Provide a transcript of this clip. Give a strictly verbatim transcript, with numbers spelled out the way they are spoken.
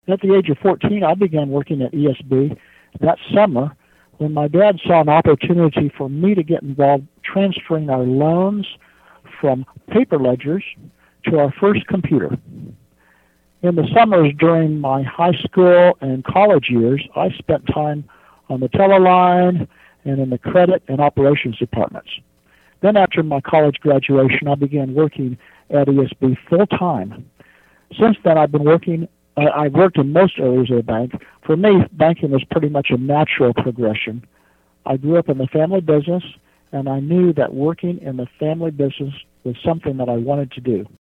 At the age of fourteen, I began working at E S B that summer when my dad saw an opportunity for me to get involved transferring our loans from paper ledgers to our first computer. In the summers during my high school and college years, I spent time on the teller line and in the credit and operations departments. Then after my college graduation, I began working at E S B full-time. Since then, I've been working, uh, I've worked in most areas of the bank. For me, banking was pretty much a natural progression. I grew up in the family business, and I knew that working in the family business was something that I wanted to do.